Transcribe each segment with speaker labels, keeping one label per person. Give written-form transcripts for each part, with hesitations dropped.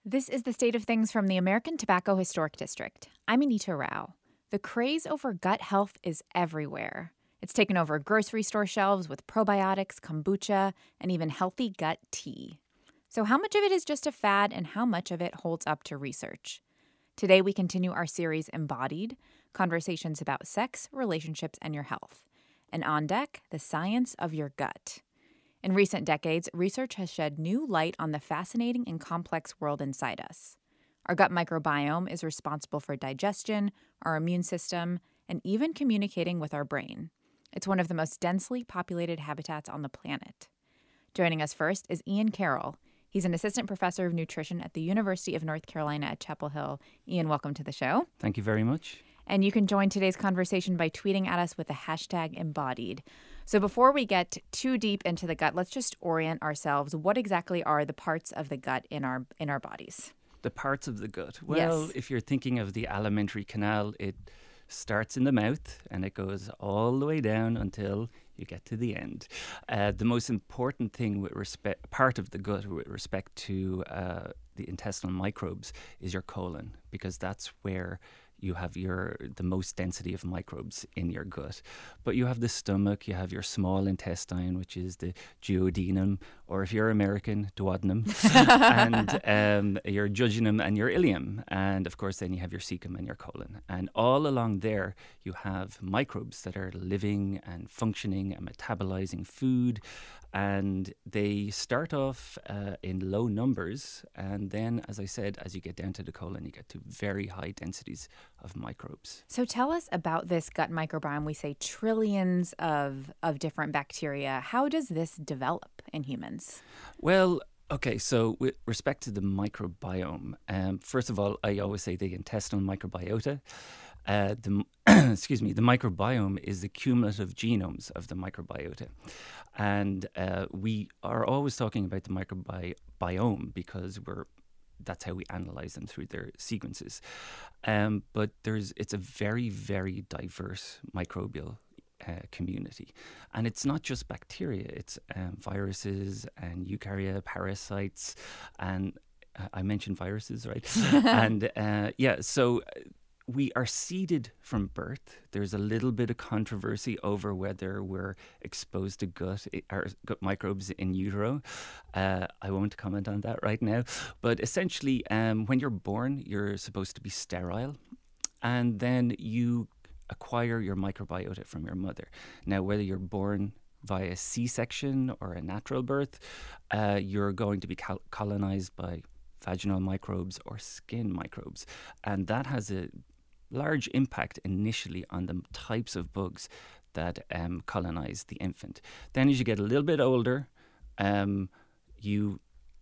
Speaker 1: This is the state of things from the American Tobacco Historic District. I'm Anita Rao. The craze over gut health is everywhere. It's taken over grocery store shelves with probiotics, kombucha, and even healthy gut tea. So, how much of it is just a fad and how much of it holds up to research? Today, we continue our series Embodied, conversations about sex, relationships, and your health. And on deck, the science of your gut. In recent decades, research has shed new light on the fascinating and complex world inside us. Our gut microbiome is responsible for digestion, our immune system, and even communicating with our brain. It's one of the most densely populated habitats on the planet. Joining us first is Ian Carroll. He's an assistant professor of nutrition at the University of North Carolina at Chapel Hill. Ian, welcome to the show.
Speaker 2: Thank you very much.
Speaker 1: And you can join today's conversation by tweeting at us with the hashtag embodied. So before we get too deep into the gut, let's just orient ourselves. What exactly are the parts of the gut in our bodies?
Speaker 2: The parts of the gut. Well,
Speaker 1: Yes.
Speaker 2: If you're thinking of the alimentary canal, it starts in the mouth and it goes all the way down until you get to the end. The most important thing with respect, part of the gut with respect to the intestinal microbes is your colon, because that's where you have the most density of microbes in your gut. But you have the stomach, you have your small intestine, which is the duodenum, or if you're American, duodenum, and your jejunum and your ileum. And of course, then you have your cecum and your colon. And all along there, you have microbes that are living and functioning and metabolizing food. And they start off in low numbers. And then, as I said, as you get down to the colon, you get to very high densities of microbes.
Speaker 1: So tell us about this gut microbiome. We say trillions of different bacteria. How does this develop in humans?
Speaker 2: Well, okay, so with respect to the microbiome, first of all, I always say the intestinal microbiota. The microbiome is the cumulative genomes of the microbiota. And we are always talking about the microbiome because that's how we analyze them through their sequences. But it's a very, very diverse microbial community. And it's not just bacteria, it's viruses and eukarya, parasites, and I mentioned viruses, right? And so we are seeded from birth. There's a little bit of controversy over whether we're exposed to gut microbes in utero. I won't comment on that right now. But essentially, when you're born, you're supposed to be sterile. And then you acquire your microbiota from your mother. Now, whether you're born via C-section or a natural birth, you're going to be colonized by vaginal microbes or skin microbes. And that has a large impact initially on the types of bugs that colonize the infant. Then as you get a little bit older, you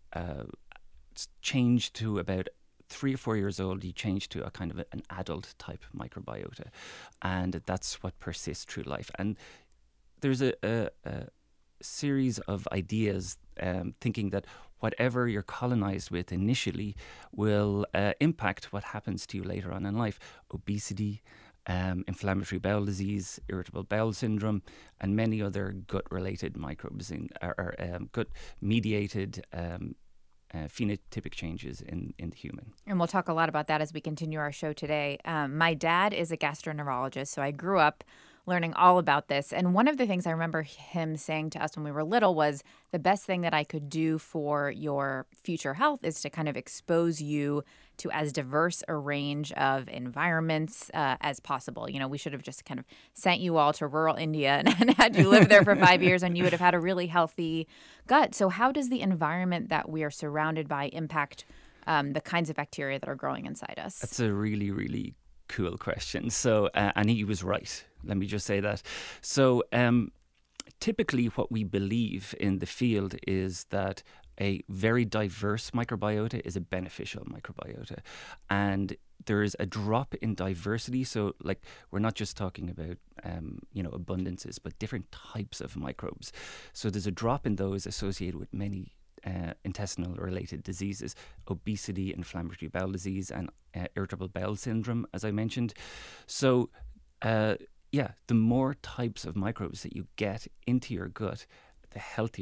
Speaker 2: change to about 3 or 4 years old, you change to a kind of an adult type microbiota. And that's what persists through life. And there's a series of ideas thinking that whatever you're colonized with initially will impact what happens to you later on in life. Obesity, inflammatory bowel disease, irritable bowel syndrome, and many other gut-related microbes or gut-mediated phenotypic changes in the human.
Speaker 1: And we'll talk a lot about that as we continue our show today. My dad is a gastroenterologist, so I grew up learning all about this. And one of the things I remember him saying to us when we were little was the best thing that I could do for your future health is to kind of expose you to as diverse a range of environments as possible. You know, we should have just kind of sent you all to rural India and had you live there for 5 years and you would have had a really healthy gut. So how does the environment that we are surrounded by impact the kinds of bacteria that are growing inside us?
Speaker 2: That's a really, really cool question. So, and he was right. Let me just say that. So, typically what we believe in the field is that a very diverse microbiota is a beneficial microbiota. And there is a drop in diversity. So, like, we're not just talking about, abundances, but different types of microbes. So there's a drop in those associated with many intestinal related diseases, obesity, inflammatory bowel disease, and irritable bowel syndrome, as I mentioned. So, the more types of microbes that you get into your gut, the healthier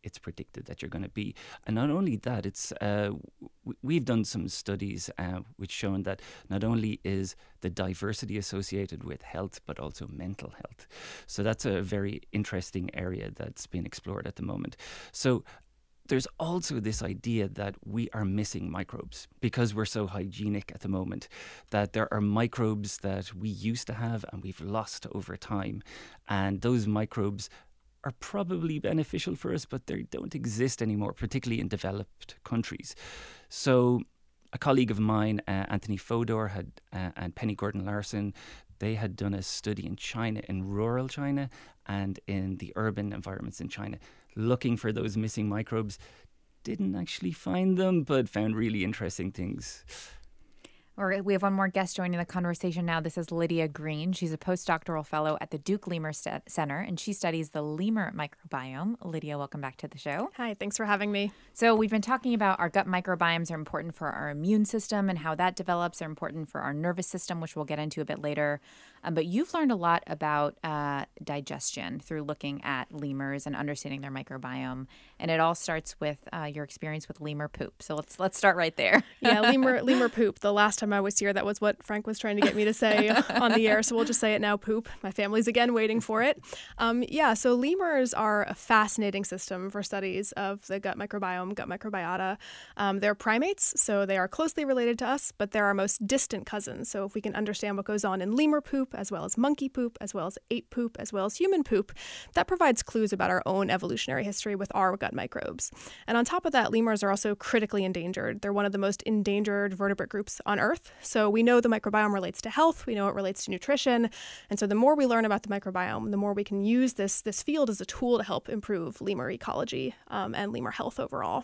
Speaker 2: it's predicted that you're going to be. And not only that, it's we've done some studies which shown that not only is the diversity associated with health, but also mental health. So that's a very interesting area that's being explored at the moment. So there's also this idea that we are missing microbes because we're so hygienic at the moment, that there are microbes that we used to have and we've lost over time. And those microbes are probably beneficial for us, but they don't exist anymore, particularly in developed countries. So a colleague of mine, Anthony Fodor, and Penny Gordon-Larson, they had done a study in China, in rural China and in the urban environments in China, looking for those missing microbes. Didn't actually find them, but found really interesting things.
Speaker 1: We have one more guest joining the conversation now. This is Lydia Green. She's a postdoctoral fellow at the Duke Lemur Center, and she studies the lemur microbiome. Lydia, welcome back to the show.
Speaker 3: Hi, thanks for having me.
Speaker 1: So we've been talking about our gut microbiomes are important for our immune system and how that develops. They're important for our nervous system, which we'll get into a bit later. But you've learned a lot about digestion through looking at lemurs and understanding their microbiome. And it all starts with your experience with lemur poop. So let's start right there.
Speaker 3: Yeah, lemur poop. The last time I was here, that was what Frank was trying to get me to say on the air. So we'll just say it now, poop. My family's again waiting for it. So lemurs are a fascinating system for studies of the gut microbiome, gut microbiota. They're primates, so they are closely related to us, but they're our most distant cousins. So if we can understand what goes on in lemur poop, as well as monkey poop, as well as ape poop, as well as human poop, that provides clues about our own evolutionary history with our gut microbes. And on top of that, lemurs are also critically endangered. They're one of the most endangered vertebrate groups on Earth. So we know the microbiome relates to health, we know it relates to nutrition. And so the more we learn about the microbiome, the more we can use this field as a tool to help improve lemur ecology and lemur health overall.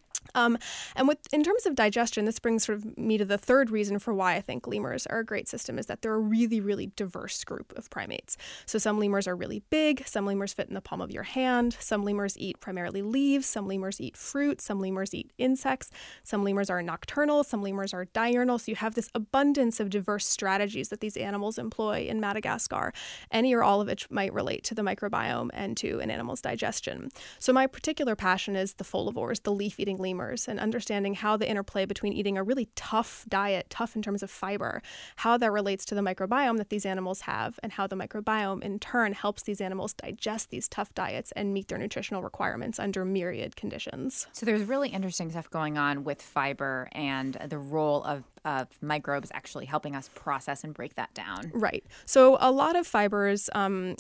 Speaker 3: In terms of digestion, this brings me to the third reason for why I think lemurs are a great system, is that they're a really, really diverse group of primates. So some lemurs are really big, some lemurs fit in the palm of your hand, some lemurs eat primarily leaves, some lemurs eat fruit, some lemurs eat insects, some lemurs are nocturnal, some lemurs are diurnal. So you have this abundance of diverse strategies that these animals employ in Madagascar, any or all of which might relate to the microbiome and to an animal's digestion. So my particular passion is the folivores, the leaf-eating lemurs, and understanding how the interplay between eating a really tough diet, tough in terms of fiber, how that relates to the microbiome that these animals have, and how the microbiome in turn helps these animals digest these tough diets and meet their nutritional requirements under myriad conditions.
Speaker 1: So there's really interesting stuff going on with fiber and the role of microbes actually helping us process and break that down.
Speaker 3: Right. So a lot of fibers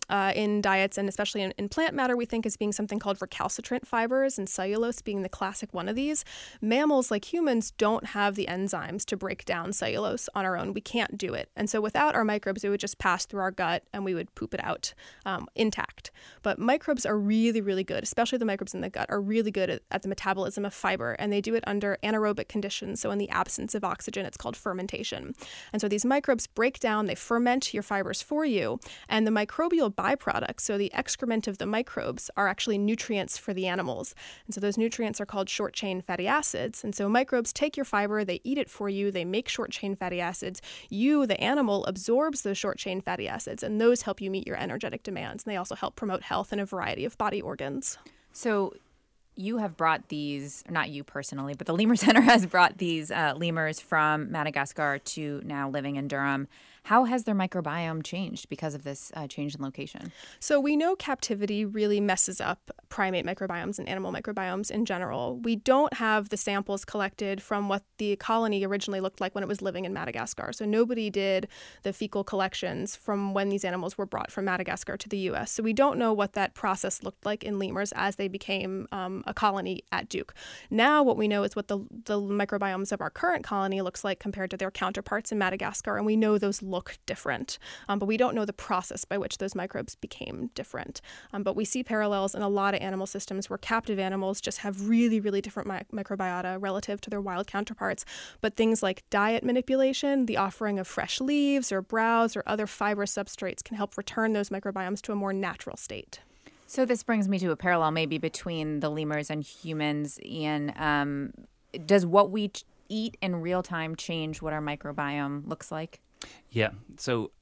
Speaker 3: in diets, and especially in plant matter, we think as being something called recalcitrant fibers, and cellulose being the classic one of these. Mammals, like humans, don't have the enzymes to break down cellulose on our own. We can't do it. And so without our microbes, it would just pass through our gut and we would poop it out intact. But microbes are really, really good, especially the microbes in the gut, are really good at the metabolism of fiber, and they do it under anaerobic conditions. So in the absence of oxygen, it's called fermentation. And so these microbes break down, they ferment your fibers for you, and the microbial byproducts, so the excrement of the microbes, are actually nutrients for the animals. And so those nutrients are called short-chain fatty acids. And so microbes take your fiber, they eat it for you, they make short-chain fatty acids. You, the animal, absorbs those short-chain fatty acids, and those help you meet your energetic demands. And they also help promote health in a variety of body organs.
Speaker 1: So you have brought these, not you personally, but the Lemur Center has brought these lemurs from Madagascar to now living in Durham. How has their microbiome changed because of this change in location?
Speaker 3: So we know captivity really messes up primate microbiomes and animal microbiomes in general. We don't have the samples collected from what the colony originally looked like when it was living in Madagascar. So nobody did the fecal collections from when these animals were brought from Madagascar to the U.S. So we don't know what that process looked like in lemurs as they became a colony at Duke. Now what we know is what the microbiomes of our current colony looks like compared to their counterparts in Madagascar, and we know those look different, but we don't know the process by which those microbes became different. But we see parallels in a lot of animal systems where captive animals just have really, really different microbiota relative to their wild counterparts. But things like diet manipulation, the offering of fresh leaves or browse or other fibrous substrates can help return those microbiomes to a more natural state.
Speaker 1: So this brings me to a parallel maybe between the lemurs and humans. Ian, does what we eat in real time change what our microbiome looks like?
Speaker 2: Yeah. So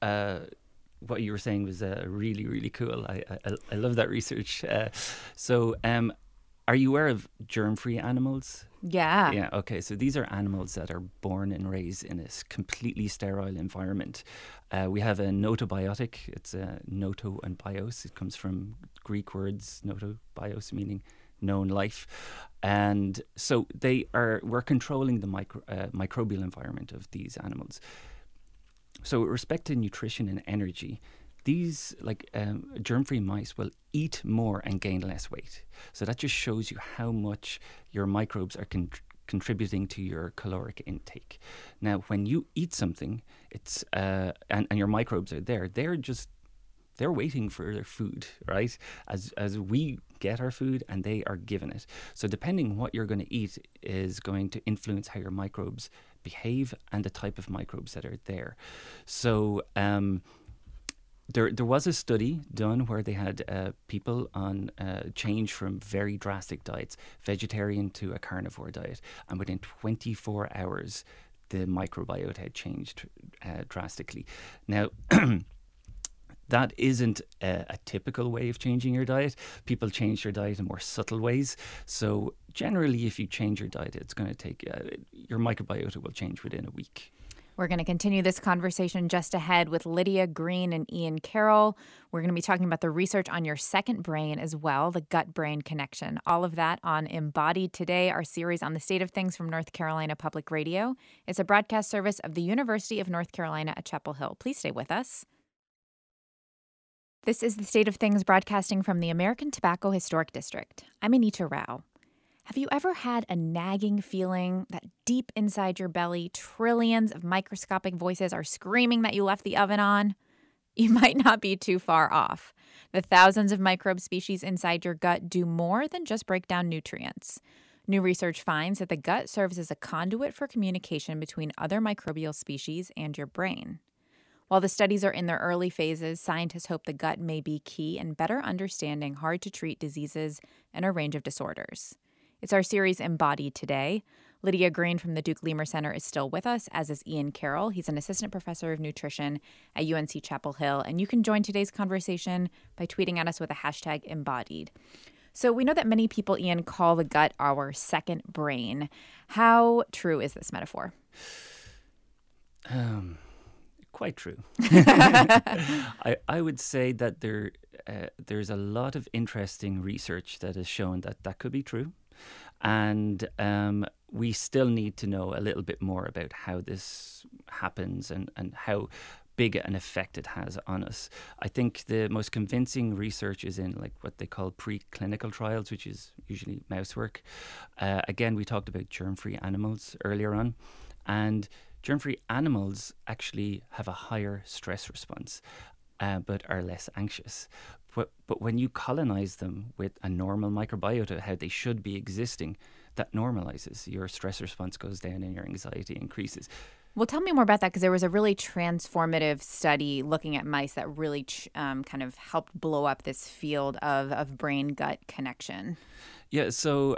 Speaker 2: what you were saying was really, really cool. I love that research. So Are you aware of germ-free animals?
Speaker 1: Yeah.
Speaker 2: Yeah, okay. So these are animals that are born and raised in a completely sterile environment. We have a notobiotic. It's noto and bios. It comes from Greek words, noto, bios, meaning known life. And so we're controlling the microbial environment of these animals. So with respect to nutrition and energy, these germ-free mice will eat more and gain less weight. So that just shows you how much your microbes are contributing to your caloric intake. Now, when you eat something, it's and your microbes are there. They're waiting for their food, right? As we get our food and they are given it. So depending what you're going to eat is going to influence how your microbes behave and the type of microbes that are there. So there was a study done where they had people on change from very drastic diets, vegetarian to a carnivore diet, and within 24 hours, the microbiota had changed drastically. Now, that isn't a typical way of changing your diet. People change their diet in more subtle ways. So generally, if you change your diet, it's going to take, your microbiota will change within a week.
Speaker 1: We're going to continue this conversation just ahead with Lydia Green and Ian Carroll. We're going to be talking about the research on your second brain as well, the gut-brain connection. All of that on Embodied Today, our series on the state of things from North Carolina Public Radio. It's a broadcast service of the University of North Carolina at Chapel Hill. Please stay with us. This is the State of Things broadcasting from the American Tobacco Historic District. I'm Anita Rao. Have you ever had a nagging feeling that deep inside your belly, trillions of microscopic voices are screaming that you left the oven on? You might not be too far off. The thousands of microbe species inside your gut do more than just break down nutrients. New research finds that the gut serves as a conduit for communication between other microbial species and your brain. While the studies are in their early phases, scientists hope the gut may be key in better understanding hard-to-treat diseases and a range of disorders. It's our series Embodied Today. Lydia Green from the Duke Leamer Center is still with us, as is Ian Carroll. He's an assistant professor of nutrition at UNC Chapel Hill. And you can join today's conversation by tweeting at us with a hashtag Embodied. So we know that many people, Ian, call the gut our second brain. How true is this metaphor?
Speaker 2: Quite true. I would say that there's a lot of interesting research that has shown that could be true. And we still need to know a little bit more about how this happens and how big an effect it has on us. I think the most convincing research is in what they call preclinical trials, which is usually mouse work. Again, we talked about germ-free animals earlier on. And germ-free animals actually have a higher stress response, but are less anxious. But when you colonize them with a normal microbiota, how they should be existing, that normalizes. Your stress response goes down and your anxiety increases.
Speaker 1: Well, tell me more about that, because there was a really transformative study looking at mice that really kind of helped blow up this field of brain-gut connection.
Speaker 2: Yeah, so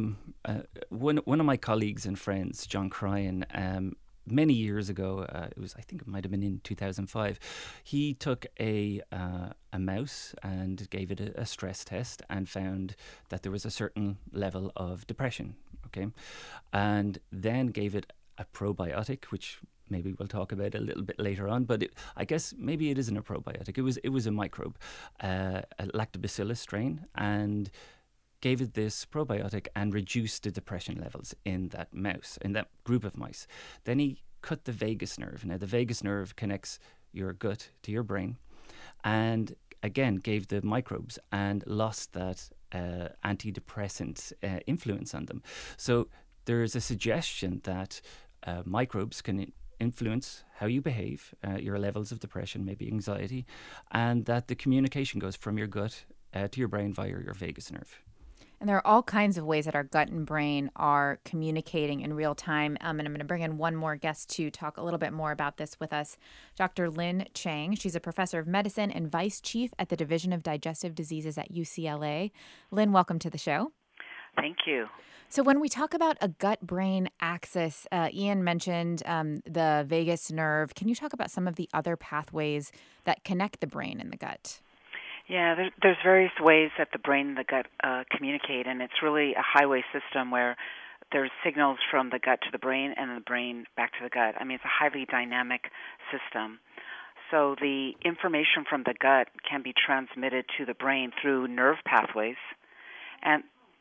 Speaker 2: one of my colleagues and friends, John Cryan, many years ago, I think it might have been in 2005, he took a mouse and gave it a stress test and found that there was a certain level of depression, okay? And then gave it a probiotic, which maybe we'll talk about a little bit later on, but I guess maybe it isn't a probiotic. It was a microbe, a lactobacillus strain, and gave it this probiotic and reduced the depression levels in that mouse, in that group of mice. Then he cut the vagus nerve. Now, the vagus nerve connects your gut to your brain, and again gave the microbes and lost that antidepressant influence on them. So there is a suggestion that microbes can influence how you behave, your levels of depression, maybe anxiety, and that the communication goes from your gut to your brain via your vagus nerve.
Speaker 1: And there are all kinds of ways that our gut and brain are communicating in real time. And I'm going to bring in one more guest to talk a little bit more about this with us, Dr. Lynn Chang. She's a professor of medicine and vice chief at the Division of Digestive Diseases at UCLA. Lynn, welcome to the show.
Speaker 4: Thank you.
Speaker 1: So when we talk about a gut-brain axis, Ian mentioned the vagus nerve. Can you talk about some of the other pathways that connect the brain and the gut?
Speaker 4: Yeah, there's various ways that the brain and the gut communicate, and it's really a highway system where there's signals from the gut to the brain and the brain back to the gut. I mean, it's a highly dynamic system. So the information from the gut can be transmitted to the brain through nerve pathways, and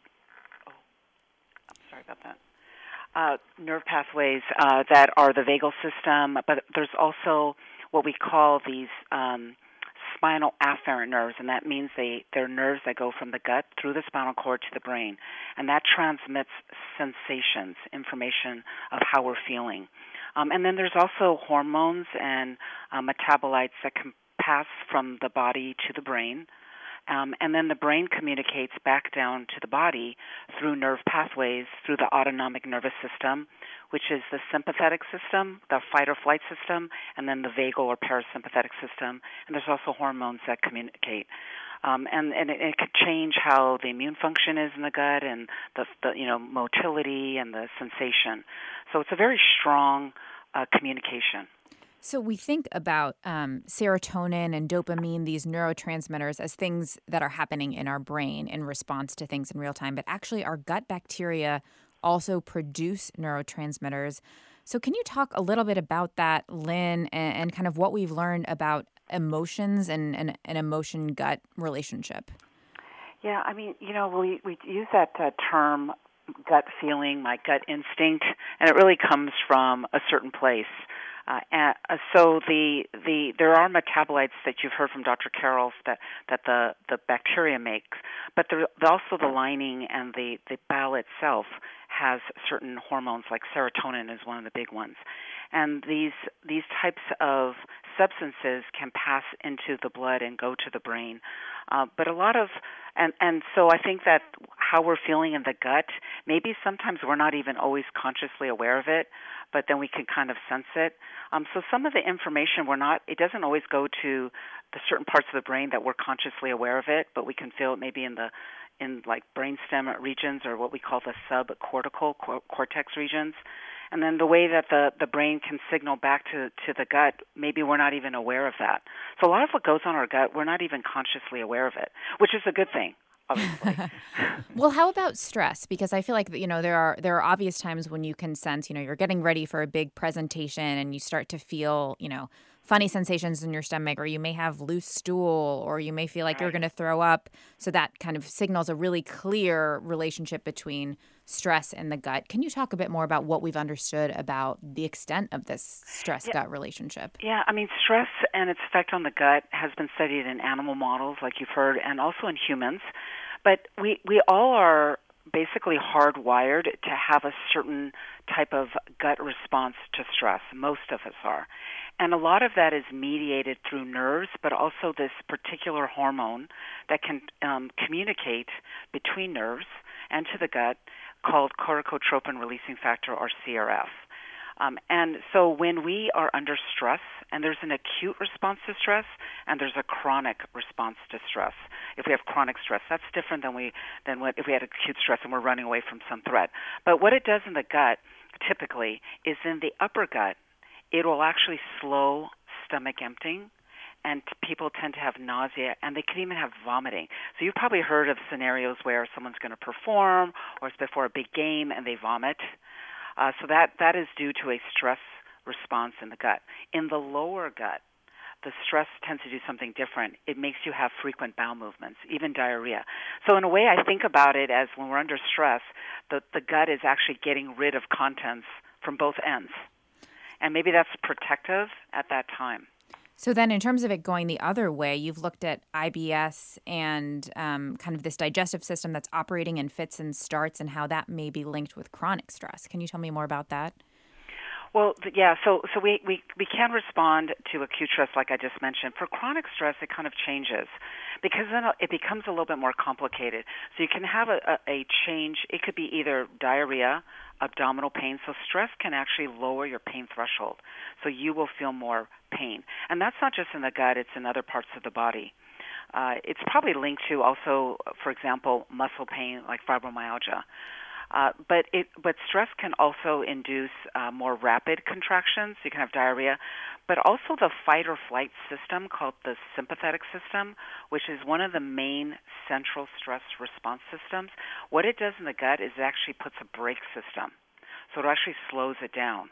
Speaker 4: sorry about that. Nerve pathways that are the vagal system, but there's also what we call these spinal afferent nerves, and that means they're nerves that go from the gut through the spinal cord to the brain, and that transmits sensations, information of how we're feeling. And then there's also hormones and metabolites that can pass from the body to the brain. And then the brain communicates back down to the body through nerve pathways, through the autonomic nervous system, which is the sympathetic system, the fight or flight system, and then the vagal or parasympathetic system. And there's also hormones that communicate. And it could change how the immune function is in the gut and the motility and the sensation. So it's a very strong communication.
Speaker 1: So we think about serotonin and dopamine, these neurotransmitters, as things that are happening in our brain in response to things in real time. But actually, our gut bacteria also produce neurotransmitters. So can you talk a little bit about that, Lynn, and kind of what we've learned about emotions and an emotion-gut relationship?
Speaker 4: Yeah, I mean, we use that term gut feeling, my gut instinct, and it really comes from a certain place. So there are metabolites that you've heard from Dr. Carroll that the bacteria makes, but there's also the lining and the bowel itself has certain hormones, like serotonin is one of the big ones. And these types of substances can pass into the blood and go to the brain. But a lot of, and so I think that how we're feeling in the gut, maybe sometimes we're not even always consciously aware of it, but then we can kind of sense it. So some of the information it doesn't always go to the certain parts of the brain that we're consciously aware of it, but we can feel it maybe in like brainstem regions or what we call the subcortical cortex regions. And then the way that the brain can signal back to the gut, maybe we're not even aware of that. So a lot of what goes on in our gut, we're not even consciously aware of it, which is a good thing, obviously.
Speaker 1: Well, how about stress? Because I feel like, there are obvious times when you can sense, you're getting ready for a big presentation and you start to feel, funny sensations in your stomach, or you may have loose stool, or you may feel like you're going to throw up. So that kind of signals a really clear relationship between stress and the gut. Can you talk a bit more about what we've understood about the extent of this stress-gut relationship?
Speaker 4: Yeah, I mean, stress and its effect on the gut has been studied in animal models, like you've heard, and also in humans. But we all are basically hardwired to have a certain type of gut response to stress. Most of us are. And a lot of that is mediated through nerves, but also this particular hormone that can communicate between nerves and to the gut called corticotropin-releasing factor, or CRF. And so when we are under stress, and there's an acute response to stress, and there's a chronic response to stress. If we have chronic stress, that's different than if we had acute stress and we're running away from some threat. But what it does in the gut, typically, is in the upper gut, it will actually slow stomach emptying, and people tend to have nausea, and they can even have vomiting. So you've probably heard of scenarios where someone's going to perform, or it's before a big game, and they vomit. So that is due to a stress response in the gut. In the lower gut, the stress tends to do something different. It makes you have frequent bowel movements, even diarrhea. So in a way, I think about it as when we're under stress, the gut is actually getting rid of contents from both ends. And maybe that's protective at that time.
Speaker 1: So then in terms of it going the other way, you've looked at IBS and kind of this digestive system that's operating in fits and starts, and how that may be linked with chronic stress. Can you tell me more about that?
Speaker 4: Well, yeah, so we can respond to acute stress like I just mentioned. For chronic stress, it kind of changes because then it becomes a little bit more complicated. So you can have a change. It could be either diarrhea, abdominal pain. So stress can actually lower your pain threshold. So you will feel more pain. And that's not just in the gut, it's in other parts of the body. It's probably linked to also, for example, muscle pain like fibromyalgia. But stress can also induce more rapid contractions. You can have diarrhea, but also the fight or flight system called the sympathetic system, which is one of the main central stress response systems. What it does in the gut is it actually puts a brake system, so it actually slows it down.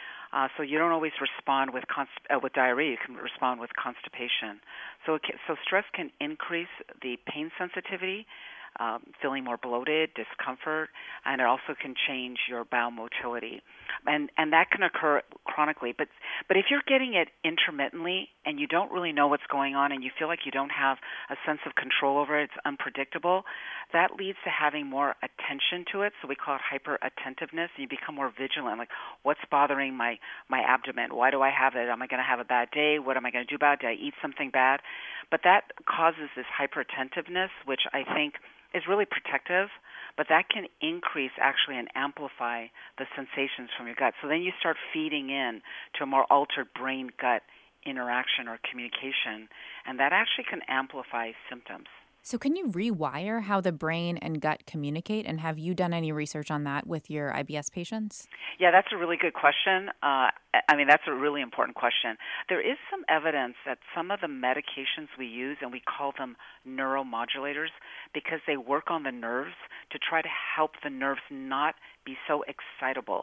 Speaker 4: So you don't always respond with diarrhea. You can respond with constipation. So stress can increase the pain sensitivity, feeling more bloated, discomfort, and it also can change your bowel motility. And that can occur chronically. But if you're getting it intermittently and you don't really know what's going on and you feel like you don't have a sense of control over it, it's unpredictable, that leads to having more attention to it. So we call it hyper-attentiveness, and you become more vigilant, like what's bothering my abdomen? Why do I have it? Am I going to have a bad day? What am I going to do about it? Did I eat something bad? But that causes this hyper-attentiveness, which I think is really protective, but that can increase actually and amplify the sensations from your gut. So then you start feeding in to a more altered brain-gut interaction or communication, and that actually can amplify symptoms.
Speaker 1: So can you rewire how the brain and gut communicate? And have you done any research on that with your IBS patients?
Speaker 4: Yeah, that's a really good question. That's a really important question. There is some evidence that some of the medications we use, and we call them neuromodulators, because they work on the nerves to try to help the nerves not be so excitable.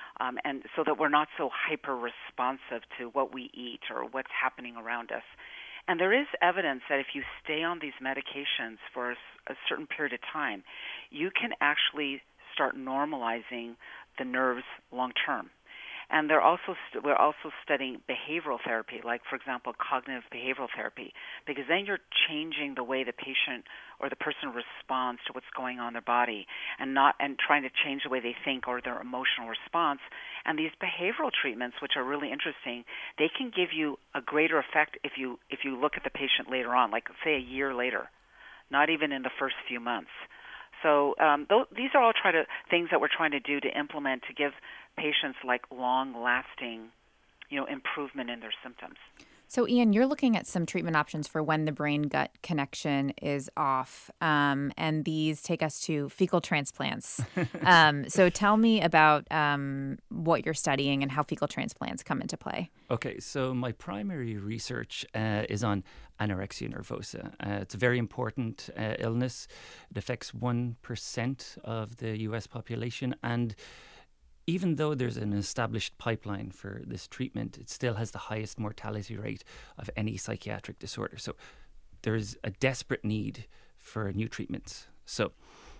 Speaker 4: And so that we're not so hyper-responsive to what we eat or what's happening around us. And there is evidence that if you stay on these medications for a certain period of time, you can actually start normalizing the nerves long term. And we're also studying behavioral therapy, like, for example, cognitive behavioral therapy, because then you're changing the way the patient or the person responds to what's going on in their body and trying to change the way they think or their emotional response. And these behavioral treatments, which are really interesting, they can give you a greater effect if you look at the patient later on, like, say, a year later, not even in the first few months. So these are all things that we're trying to do to implement to give patients like long-lasting, improvement in their symptoms.
Speaker 1: So, Ian, you're looking at some treatment options for when the brain-gut connection is off, and these take us to fecal transplants. So tell me about what you're studying and how fecal transplants come into play.
Speaker 2: Okay, so my primary research is on anorexia nervosa. It's a very important illness. It affects 1% of the U.S. population, and even though there's an established pipeline for this treatment, it still has the highest mortality rate of any psychiatric disorder. So there's a desperate need for new treatments. So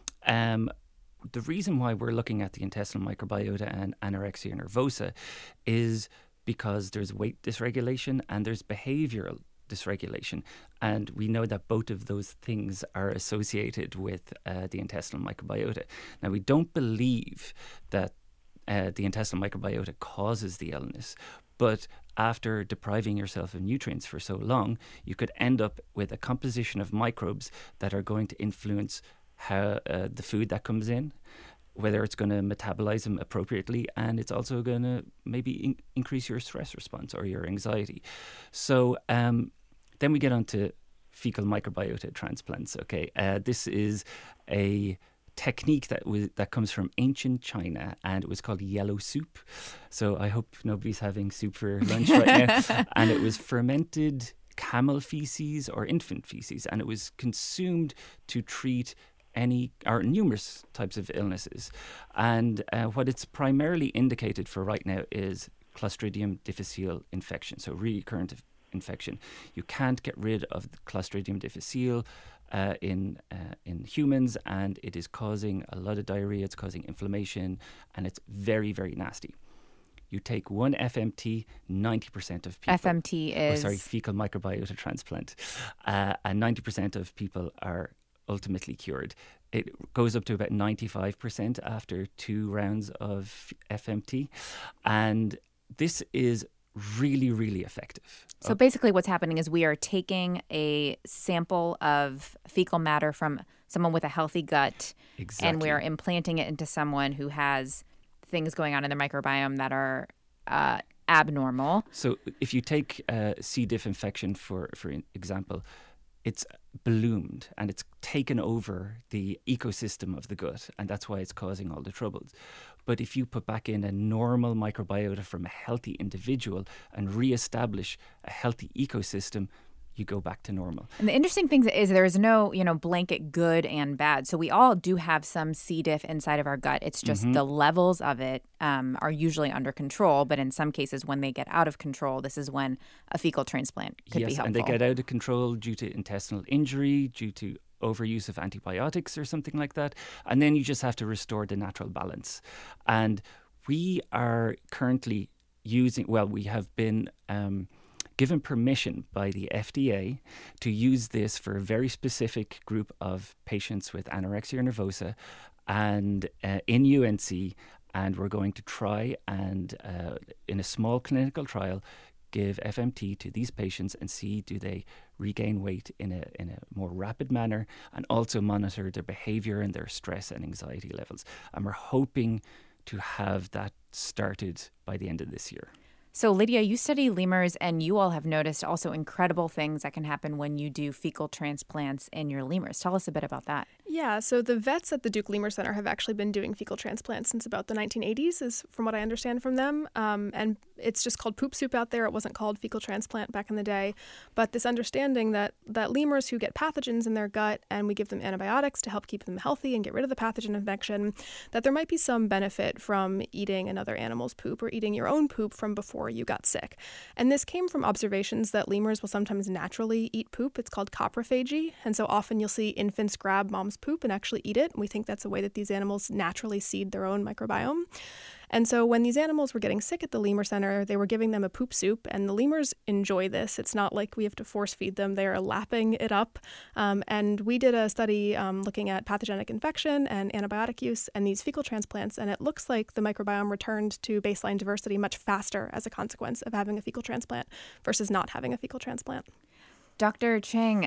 Speaker 2: the reason why we're looking at the intestinal microbiota and anorexia nervosa is because there's weight dysregulation and there's behavioral dysregulation. And we know that both of those things are associated with the intestinal microbiota. Now, we don't believe that the intestinal microbiota causes the illness, but after depriving yourself of nutrients for so long, you could end up with a composition of microbes that are going to influence how the food that comes in, whether it's going to metabolize them appropriately, and it's also going to maybe increase your stress response or your anxiety. So then we get on to fecal microbiota transplants. Okay, this is a technique that comes from ancient China, and it was called yellow soup. So I hope nobody's having soup for lunch right now. And it was fermented camel feces or infant feces, and it was consumed to treat numerous types of illnesses. And what it's primarily indicated for right now is Clostridium difficile infection, so recurrent infection. You can't get rid of the Clostridium difficile in humans, and it is causing a lot of diarrhea, it's causing inflammation, and it's very, very nasty. You take one FMT, 90% of people...
Speaker 1: FMT is...
Speaker 2: fecal microbiota transplant. And 90% of people are ultimately cured. It goes up to about 95% after 2 rounds of FMT. And this is really, really effective.
Speaker 1: So basically what's happening is we are taking a sample of fecal matter from someone with a healthy gut,
Speaker 2: exactly,
Speaker 1: and we are implanting it into someone who has things going on in their microbiome that are abnormal.
Speaker 2: So if you take C. diff infection, for example, it's bloomed and it's taken over the ecosystem of the gut, and that's why it's causing all the troubles. But if you put back in a normal microbiota from a healthy individual and reestablish a healthy ecosystem, you go back to normal.
Speaker 1: And the interesting thing is there is no, blanket good and bad. So we all do have some C. diff inside of our gut. It's just the levels of it are usually under control. But in some cases, when they get out of control, this is when a fecal transplant could be helpful.
Speaker 2: And they get out of control due to intestinal injury, due to overuse of antibiotics or something like that. And then you just have to restore the natural balance. And we are currently we have been given permission by the FDA to use this for a very specific group of patients with anorexia nervosa and in UNC. And we're going to try and, in a small clinical trial, give FMT to these patients and see do they regain weight in a more rapid manner, and also monitor their behavior and their stress and anxiety levels. And we're hoping to have that started by the end of this year.
Speaker 1: So, Lydia, you study lemurs, and you all have noticed also incredible things that can happen when you do fecal transplants in your lemurs. Tell us a bit about that.
Speaker 3: Yeah, so the vets at the Duke Lemur Center have actually been doing fecal transplants since about the 1980s, is from what I understand from them. And it's just called poop soup out there. It wasn't called fecal transplant back in the day. But this understanding that lemurs who get pathogens in their gut and we give them antibiotics to help keep them healthy and get rid of the pathogen infection, that there might be some benefit from eating another animal's poop or eating your own poop from before you got sick. And this came from observations that lemurs will sometimes naturally eat poop. It's called coprophagy. And so often you'll see infants grab mom's poop and actually eat it. And we think that's a way that these animals naturally seed their own microbiome. And so when these animals were getting sick at the Lemur Center, they were giving them a poop soup, and the lemurs enjoy this. It's not like we have to force feed them. They are lapping it up. And we did a study looking at pathogenic infection and antibiotic use and these fecal transplants, and it looks like the microbiome returned to baseline diversity much faster as a consequence of having a fecal transplant versus not having a fecal transplant.
Speaker 1: Dr. Chang,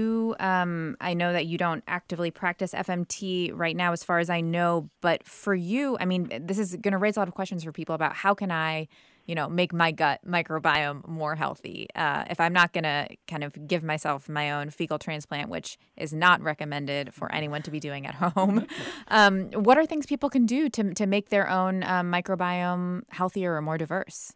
Speaker 1: I know that you don't actively practice FMT right now, as far as I know, but for you, I mean, this is going to raise a lot of questions for people about how can I, make my gut microbiome more healthy if I'm not going to kind of give myself my own fecal transplant, which is not recommended for anyone to be doing at home. What are things people can do to make their own microbiome healthier or more diverse?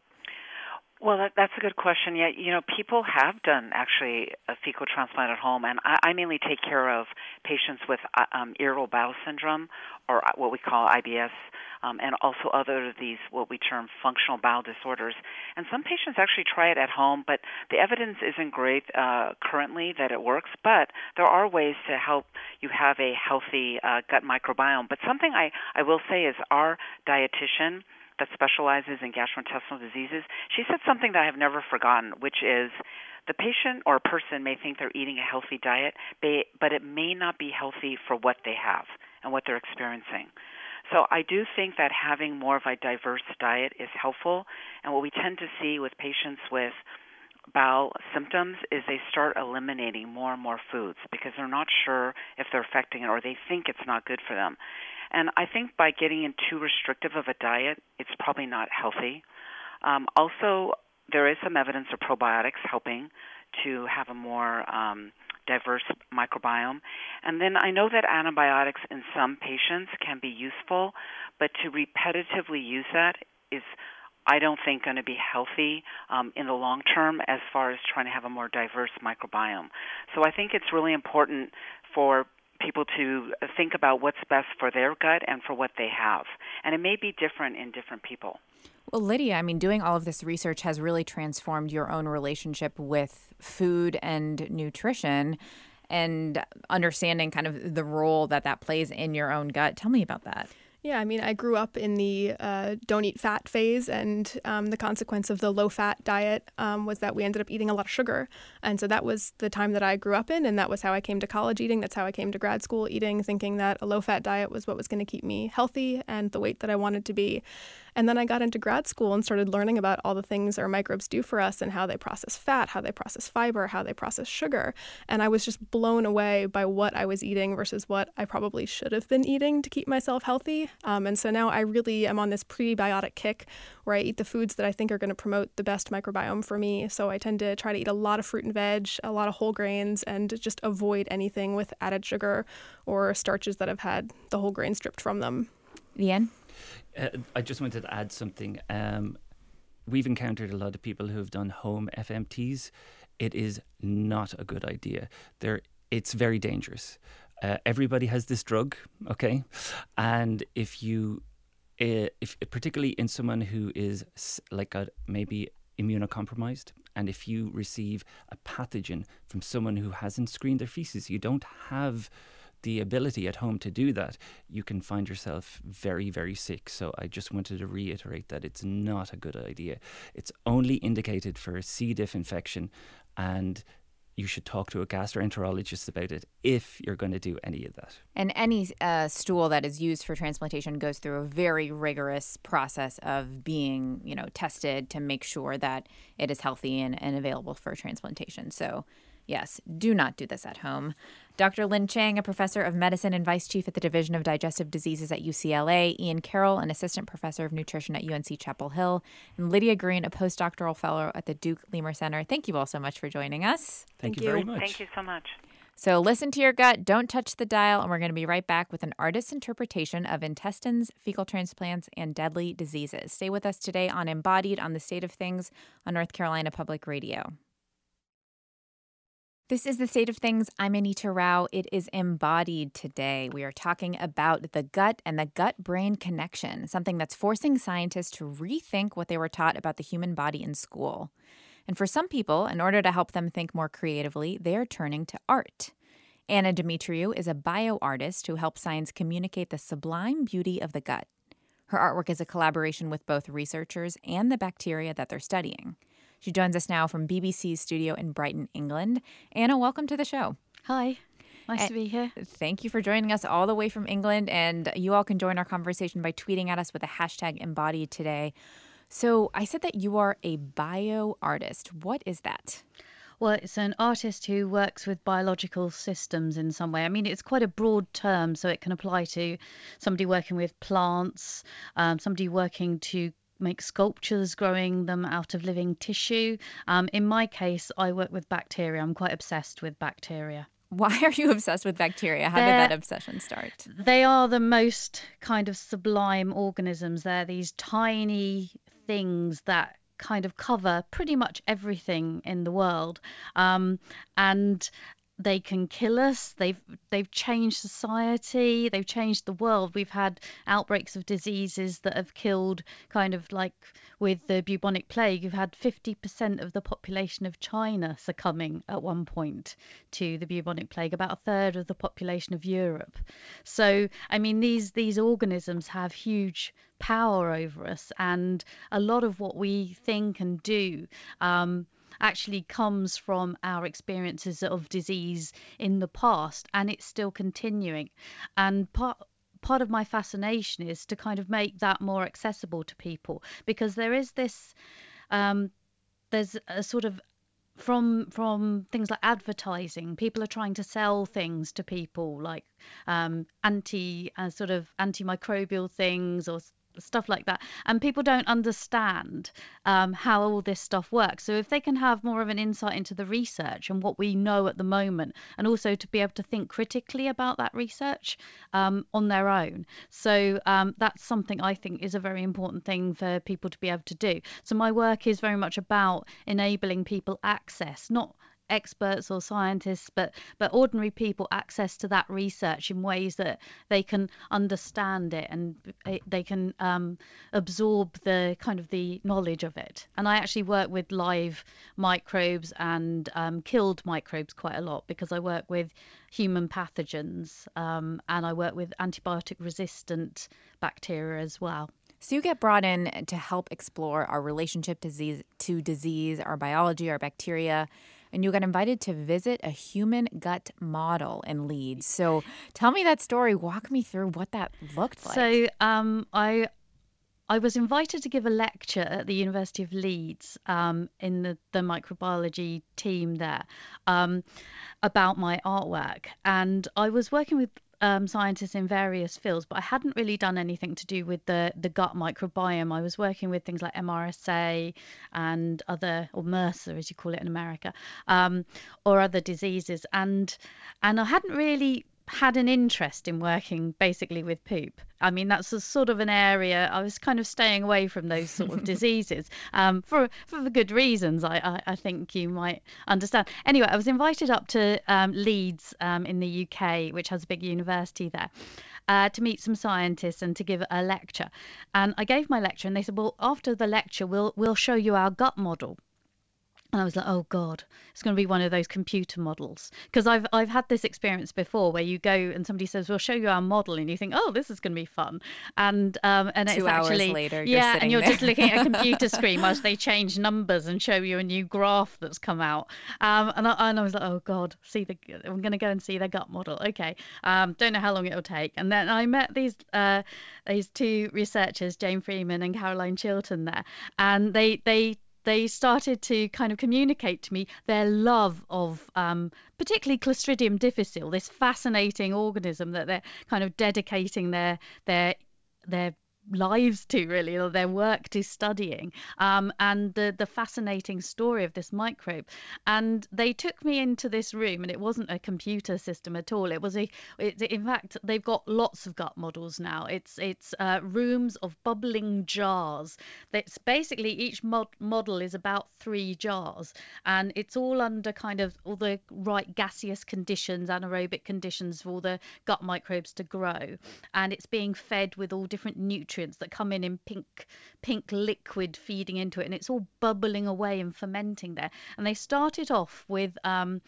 Speaker 4: Well, that's a good question. Yeah, people have done actually a fecal transplant at home, and I mainly take care of patients with irritable bowel syndrome, or what we call IBS, and also other of these what we term functional bowel disorders. And some patients actually try it at home, but the evidence isn't great currently that it works. But there are ways to help you have a healthy gut microbiome. But something I will say is our dietitian that specializes in gastrointestinal diseases, she said something that I have never forgotten, which is the patient or a person may think they're eating a healthy diet, but it may not be healthy for what they have and what they're experiencing. So I do think that having more of a diverse diet is helpful, and what we tend to see with patients with bowel symptoms is they start eliminating more and more foods because they're not sure if they're affecting it or they think it's not good for them. And I think by getting in too restrictive of a diet, it's probably not healthy. Also, there is some evidence of probiotics helping to have a more diverse microbiome. And then I know that antibiotics in some patients can be useful, but to repetitively use that is, I don't think, going to be healthy in the long term as far as trying to have a more diverse microbiome. So I think it's really important for people to think about what's best for their gut and for what they have. And it may be different in different people.
Speaker 1: Well, Lydia, I mean, doing all of this research has really transformed your own relationship with food and nutrition and understanding kind of the role that plays in your own gut. Tell me about that.
Speaker 3: Yeah, I mean, I grew up in the don't eat fat phase, and the consequence of the low-fat diet was that we ended up eating a lot of sugar. And so that was the time that I grew up in, and that was how I came to college eating. That's how I came to grad school eating, thinking that a low-fat diet was what was going to keep me healthy and the weight that I wanted to be. And then I got into grad school and started learning about all the things our microbes do for us and how they process fat, how they process fiber, how they process sugar. And I was just blown away by what I was eating versus what I probably should have been eating to keep myself healthy. And so now I really am on this prebiotic kick where I eat the foods that I think are going to promote the best microbiome for me. So I tend to try to eat a lot of fruit and veg, a lot of whole grains, and just avoid anything with added sugar or starches that have had the whole grain stripped from them.
Speaker 1: Ian?
Speaker 2: I just wanted to add something. We've encountered a lot of people who have done home FMTs. It is not a good idea. It's very dangerous. Everybody has this drug, okay? And if particularly in someone who is maybe immunocompromised, and if you receive a pathogen from someone who hasn't screened their feces, you don't have the ability at home to do that, you can find yourself very, very sick. So I just wanted to reiterate that it's not a good idea. It's only indicated for C. diff infection, and you should talk to a gastroenterologist about it if you're going to do any of that.
Speaker 1: And any stool that is used for transplantation goes through a very rigorous process of being, tested to make sure that it is healthy and available for transplantation. So yes, do not do this at home. Dr. Lynn Chang, a professor of medicine and vice chief at the Division of Digestive Diseases at UCLA, Ian Carroll, an assistant professor of nutrition at UNC Chapel Hill, and Lydia Green, a postdoctoral fellow at the Duke Lemur Center. Thank you all so much for joining us.
Speaker 2: Thank you very much.
Speaker 4: Thank you so much.
Speaker 1: So listen to your gut, don't touch the dial, and we're going to be right back with an artist's interpretation of intestines, fecal transplants, and deadly diseases. Stay with us today on Embodied on the State of Things on North Carolina Public Radio. This is The State of Things. I'm Anita Rao. It is Embodied today. We are talking about the gut and the gut-brain connection, something that's forcing scientists to rethink what they were taught about the human body in school. And for some people, in order to help them think more creatively, they are turning to art. Anna Demetriou is a bioartist who helps science communicate the sublime beauty of the gut. Her artwork is a collaboration with both researchers and the bacteria that they're studying. She joins us now from BBC's studio in Brighton, England. Anna, welcome to the show.
Speaker 5: Hi. Nice to be here.
Speaker 1: Thank you for joining us all the way from England. And you all can join our conversation by tweeting at us with the hashtag Embodied today. So I said that you are a bioartist. What is that?
Speaker 5: Well, it's an artist who works with biological systems in some way. I mean, it's quite a broad term, so it can apply to somebody working with plants, somebody working to make sculptures, growing them out of living tissue. In my case, I work with bacteria. I'm quite obsessed with bacteria.
Speaker 1: Why are you obsessed with bacteria? How did that obsession start?
Speaker 5: They are the most kind of sublime organisms. They're these tiny things that kind of cover pretty much everything in the world. And they can kill us. They've changed society. They've changed the world. We've had outbreaks of diseases that have killed, kind of like with the bubonic plague. You've had 50% of the population of China succumbing at one point to the bubonic plague, about a third of the population of Europe. So, I mean, these organisms have huge power over us, and a lot of what we think and do actually comes from our experiences of disease in the past, and it's still continuing. And part of my fascination is to kind of make that more accessible to people, because there is this there's a sort of from things like advertising, people are trying to sell things to people like antimicrobial things or stuff like that, and people don't understand how all this stuff works. So if they can have more of an insight into the research and what we know at the moment, and also to be able to think critically about that research on their own, so that's something I think is a very important thing for people to be able to do. So my work is very much about enabling people access, not experts or scientists, but ordinary people, access to that research in ways that they can understand it and they can absorb the kind of the knowledge of it. And I actually work with live microbes and killed microbes quite a lot, because I work with human pathogens and I work with antibiotic resistant bacteria as well.
Speaker 1: So you get brought in to help explore our relationship to disease, our biology, our bacteria, and you got invited to visit a human gut model in Leeds. So tell me that story. Walk me through what that looked like.
Speaker 5: So I was invited to give a lecture at the University of Leeds in the microbiology team there about my artwork. And I was working with scientists in various fields, but I hadn't really done anything to do with the gut microbiome. I was working with things like MRSA and other, or MRSA as you call it in America, or other diseases. And I hadn't really had an interest in working basically with poop. I mean, that's a sort of an area I was kind of staying away from those sort of diseases for the good reasons I think you might understand. Anyway, I was invited up to Leeds in the UK, which has a big university there, to meet some scientists and to give a lecture. And I gave my lecture, and they said, well, after the lecture, we'll show you our gut model. And I was like, oh God, it's going to be one of those computer models. Because I've had this experience before where you go and somebody says, we'll show you our model, and you think, oh, this is going to be fun. And it's
Speaker 1: 2 hours
Speaker 5: actually
Speaker 1: later,
Speaker 5: and you're
Speaker 1: there.
Speaker 5: just looking at a computer screen whilst they change numbers and show you a new graph that's come out. And I was like, oh God, I'm going to go and see their gut model. Okay, don't know how long it'll take. And then I met these two researchers, Jane Freeman and Caroline Chilton there, and they started to kind of communicate to me their love of particularly Clostridium difficile, this fascinating organism that they're kind of dedicating their lives to, really, or their work to studying, and the fascinating story of this microbe. And they took me into this room, and it wasn't a computer system at all. It was in fact, they've got lots of gut models now. It's rooms of bubbling jars. That's basically, each model is about 3 jars, and it's all under kind of all the right gaseous conditions, anaerobic conditions for all the gut microbes to grow. And it's being fed with all different nutrients that come in pink liquid feeding into it, and it's all bubbling away and fermenting there. And they started off with a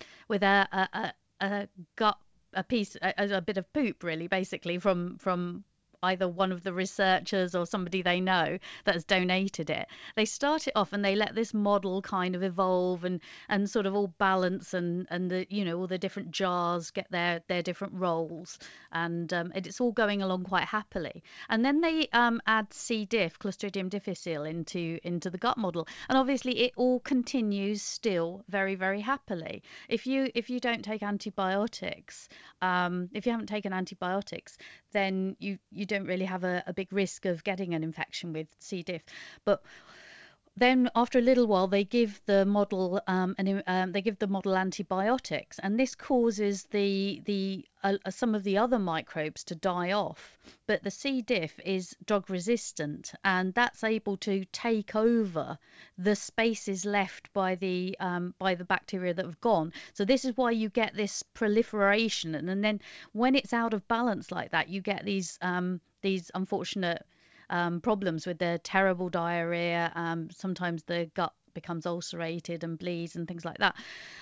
Speaker 5: bit of poop, really, basically from either one of the researchers or somebody they know that has donated it. They start it off and they let this model kind of evolve and sort of all balance, and the, you know, all the different jars get their different roles, and it's all going along quite happily. And then they add C. diff, Clostridium difficile, into the gut model, and obviously it all continues still very, very happily. If you don't take antibiotics, if you haven't taken antibiotics, then you don't really have a big risk of getting an infection with C. diff. But then after a little while, they give the model antibiotics, and this causes some of the other microbes to die off. But the C. diff is drug resistant, and that's able to take over the spaces left by the bacteria that have gone. So this is why you get this proliferation, and then when it's out of balance like that, you get these unfortunate problems with the terrible diarrhea. Sometimes the gut becomes ulcerated and bleeds and things like that.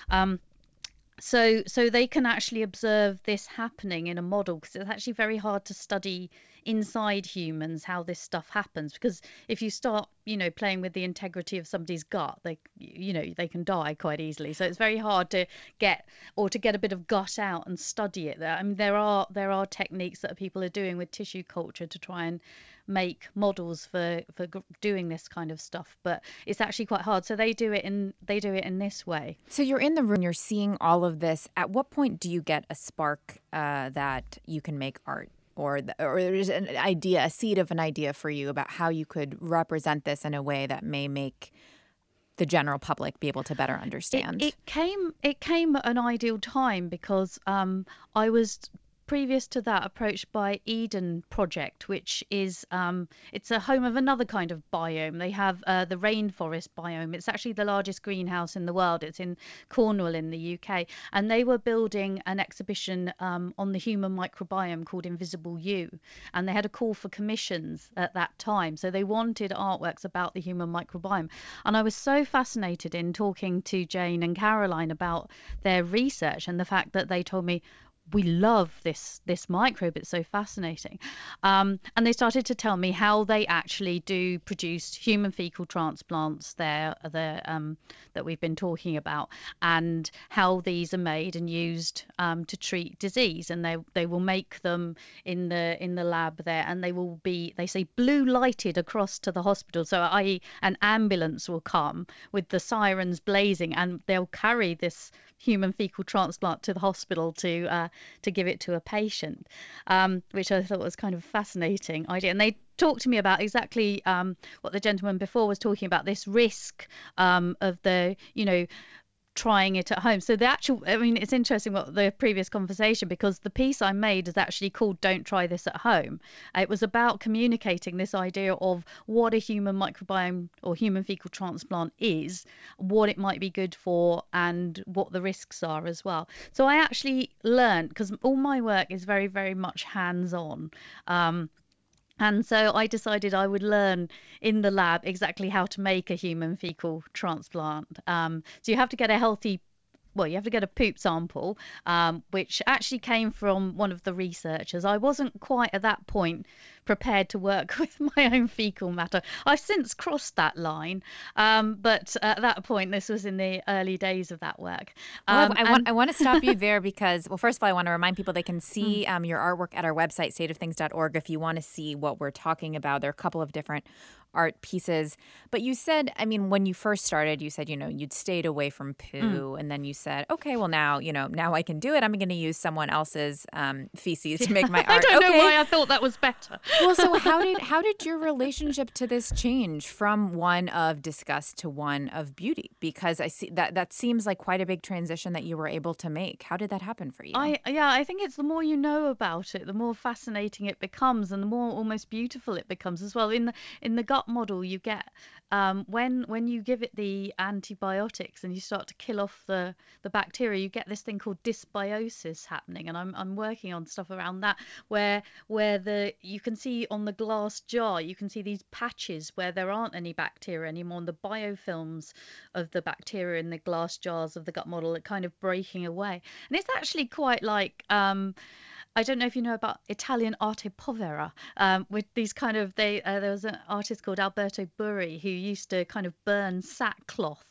Speaker 5: So they can actually observe this happening in a model, because it's actually very hard to study inside humans how this stuff happens, because if you start playing with the integrity of somebody's gut, they can die quite easily. So it's very hard to get a bit of gut out and study it there. I mean, there are techniques that people are doing with tissue culture to try and make models for doing this kind of stuff, but it's actually quite hard. So they do it in this way.
Speaker 1: So you're in the room, you're seeing all of this. At what point do you get a spark that you can make art, or there's an idea, a seed of an idea for you about how you could represent this in a way that may make the general public be able to better understand?
Speaker 5: It came at an ideal time, because I was, previous to that, approached by Eden Project, which is it's a home of another kind of biome. They have the rainforest biome. It's actually the largest greenhouse in the world. It's in Cornwall in the UK, and they were building an exhibition on the human microbiome called Invisible You, and they had a call for commissions at that time. So they wanted artworks about the human microbiome, and I was so fascinated in talking to Jane and Caroline about their research and the fact that they told me, we love this microbe. It's so fascinating. And they started to tell me how they actually do produce human fecal transplants there that we've been talking about, and how these are made and used to treat disease. And they will make them in the lab there, and they will be, they say, blue lighted across to the hospital. So i.e. an ambulance will come with the sirens blazing, and they'll carry this human fecal transplant to the hospital to give it to a patient, which I thought was kind of a fascinating idea. And they talked to me about exactly what the gentleman before was talking about, this risk of the, trying it at home. So it's interesting what the previous conversation, because the piece I made is actually called Don't Try This at Home. It was about communicating this idea of what a human microbiome or human fecal transplant is, what it might be good for, and what the risks are as well. So I actually learned, because all my work is very, very much hands-on. And so I decided I would learn in the lab exactly how to make a human fecal transplant. So you have to get you have to get a poop sample, which actually came from one of the researchers. I wasn't quite at that point prepared to work with my own fecal matter. I've since crossed that line, but at that point, this was in the early days of that work.
Speaker 1: I want to stop you there because, well, first of all, I want to remind people they can see your artwork at our website, stateofthings.org, if you want to see what we're talking about. There are a couple of different art pieces. But you said, when you first started, you said, you'd stayed away from poo. And then you said, okay, well, now I can do it. I'm going to use someone else's feces to make my art.
Speaker 5: I don't know why I thought that was better.
Speaker 1: Well, so how did your relationship to this change from one of disgust to one of beauty? Because I see that seems like quite a big transition that you were able to make. How did that happen for you?
Speaker 5: I think it's the more you know about it, the more fascinating it becomes, and the more almost beautiful it becomes as well. In the gut model, you get when you give it the antibiotics and you start to kill off the bacteria, you get this thing called dysbiosis happening, and I'm working on stuff around that where you can see on the glass jar, you can see these patches where there aren't any bacteria anymore, and the biofilms of the bacteria in the glass jars of the gut model are kind of breaking away. And it's actually quite like I don't know if you know about Italian arte povera, with these kind of there was an artist called Alberto Burri who used to kind of burn sackcloth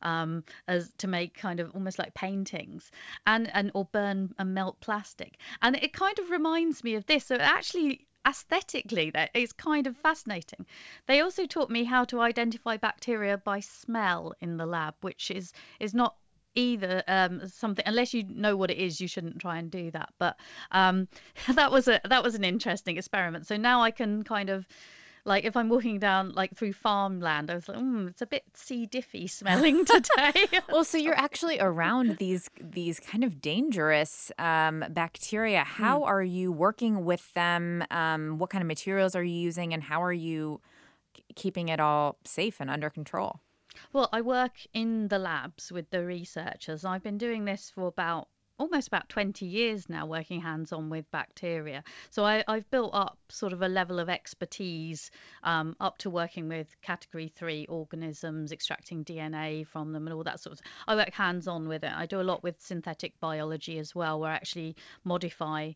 Speaker 5: as to make kind of almost like paintings, and or burn and melt plastic, and it kind of reminds me of this. So actually, aesthetically, that is kind of fascinating. They also taught me how to identify bacteria by smell in the lab, which is not either something, unless you know what it is, you shouldn't try and do that. But that was an interesting experiment. So now I can kind of, like, if I'm walking down like through farmland, I was like, it's a bit C. diffy smelling today.
Speaker 1: Well, so you're actually around these kind of dangerous bacteria. How are you working with them? What kind of materials are you using, and how are you keeping it all safe and under control?
Speaker 5: Well, I work in the labs with the researchers. I've been doing this for almost about 20 years now, working hands-on with bacteria. So I've built up sort of a level of expertise up to working with category 3 organisms, extracting DNA from them and all that sort of stuff. I work hands-on with it. I do a lot with synthetic biology as well, where I actually modify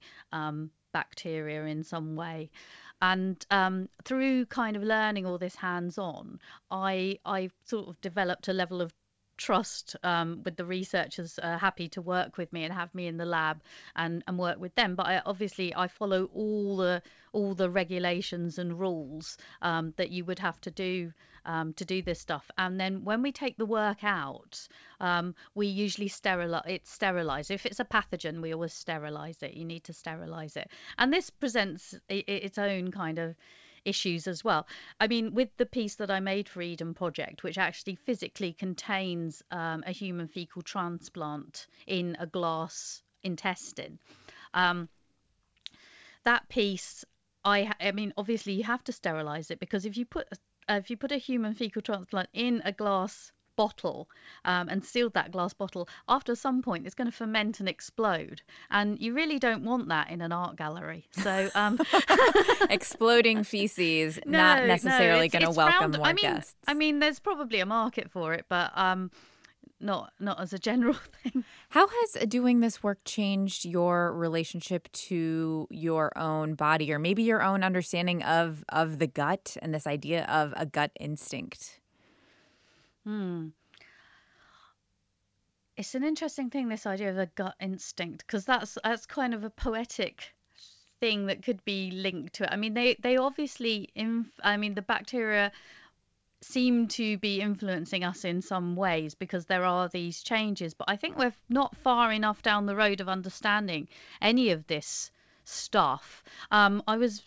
Speaker 5: bacteria in some way. And through kind of learning all this hands-on, I sort of developed a level of trust with the researchers, happy to work with me and have me in the lab and work with them. But I follow all the regulations and rules that you would have to do this stuff. And then when we take the work out, we usually sterilize. If it's a pathogen, we always sterilize it. You need to sterilize it. And this presents its own kind of issues as well. With the piece that I made for Eden Project, which actually physically contains a human fecal transplant in a glass intestine, that piece, obviously you have to sterilize it, because if you put a human fecal transplant in a glass bottle and sealed that glass bottle, after some point it's going to ferment and explode, and you really don't want that in an art gallery. So
Speaker 1: exploding feces, not necessarily going to welcome more guests.
Speaker 5: There's probably a market for it, but not as a general thing.
Speaker 1: How has doing this work changed your relationship to your own body, or maybe your own understanding of the gut and this idea of a gut instinct?
Speaker 5: It's an interesting thing, this idea of a gut instinct, because that's kind of a poetic thing that could be linked to it. I mean, they obviously, the bacteria seem to be influencing us in some ways because there are these changes, but I think we're not far enough down the road of understanding any of this stuff. I was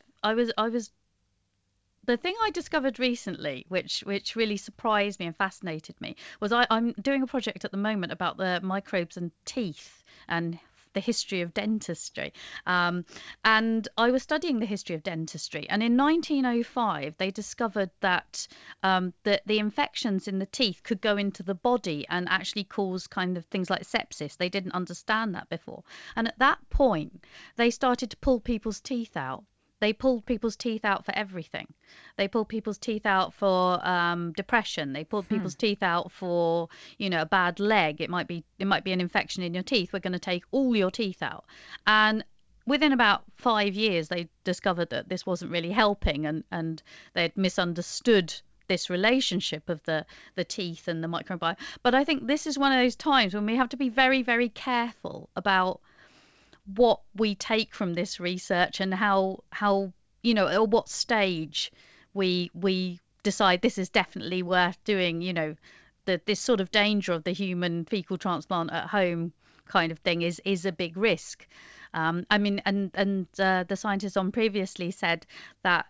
Speaker 5: The thing I discovered recently, which really surprised me and fascinated me, was I'm doing a project at the moment about the microbes and teeth and the history of dentistry. And I was studying the history of dentistry. And in 1905, they discovered that the infections in the teeth could go into the body and actually cause kind of things like sepsis. They didn't understand that before. And at that point, they started to pull people's teeth out. They pulled people's teeth out for everything. They pulled people's teeth out for depression. They pulled people's teeth out for, a bad leg. It might be an infection in your teeth. We're going to take all your teeth out. And within about 5 years, they discovered that this wasn't really helping, and they'd misunderstood this relationship of the teeth and the microbiome. But I think this is one of those times when we have to be very, very careful about what we take from this research and how at what stage we decide this is definitely worth doing. This sort of danger of the human fecal transplant at home kind of thing is a big risk. The scientists on previously said that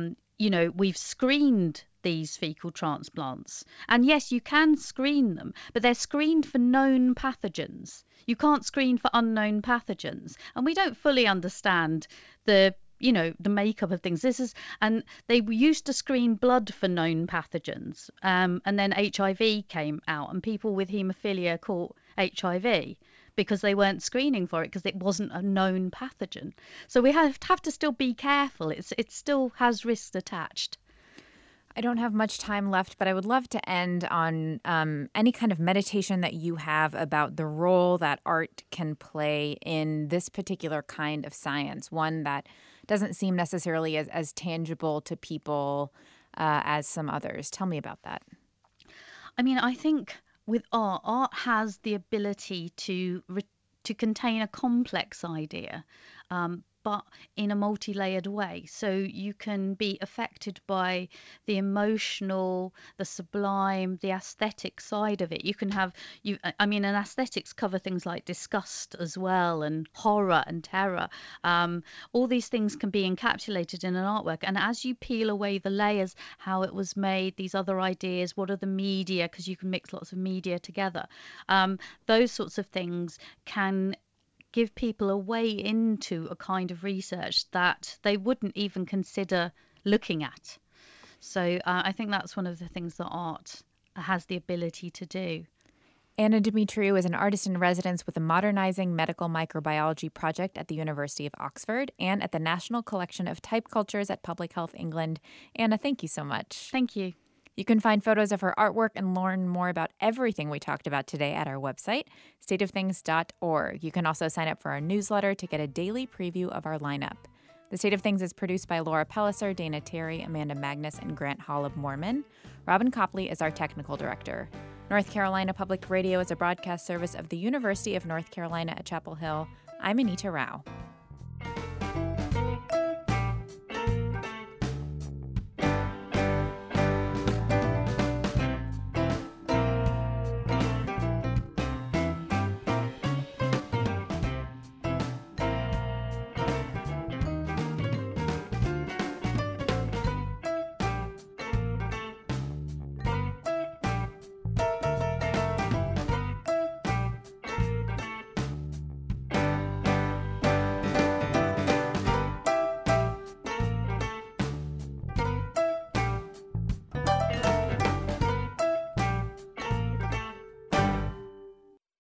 Speaker 5: we've screened these fecal transplants, and yes, you can screen them, but they're screened for known pathogens. You can't screen for unknown pathogens, and we don't fully understand the makeup of things. And they used to screen blood for known pathogens, and then HIV came out, and people with haemophilia caught HIV because they weren't screening for it because it wasn't a known pathogen. So we have to still be careful. It still has risks attached.
Speaker 1: I don't have much time left, but I would love to end on any kind of meditation that you have about the role that art can play in this particular kind of science, one that doesn't seem necessarily as tangible to people as some others. Tell me about that.
Speaker 5: I mean, I think with art has the ability to contain a complex idea, but in a multi-layered way. So you can be affected by the emotional, the sublime, the aesthetic side of it. You can have, and aesthetics cover things like disgust as well, and horror and terror. All these things can be encapsulated in an artwork. And as you peel away the layers, how it was made, these other ideas, what are the media, because you can mix lots of media together. Those sorts of things can give people a way into a kind of research that they wouldn't even consider looking at. So I think that's one of the things that art has the ability to do.
Speaker 1: Anna Dumitriou is an artist in residence with the Modernizing Medical Microbiology Project at the University of Oxford and at the National Collection of Type Cultures at Public Health England. Anna, thank you so much.
Speaker 5: Thank you.
Speaker 1: You can find photos of her artwork and learn more about everything we talked about today at our website, stateofthings.org. You can also sign up for our newsletter to get a daily preview of our lineup. The State of Things is produced by Laura Pelliser, Dana Terry, Amanda Magnus, and Grant Hall of Mormon. Robin Copley is our technical director. North Carolina Public Radio is a broadcast service of the University of North Carolina at Chapel Hill. I'm Anita Rao.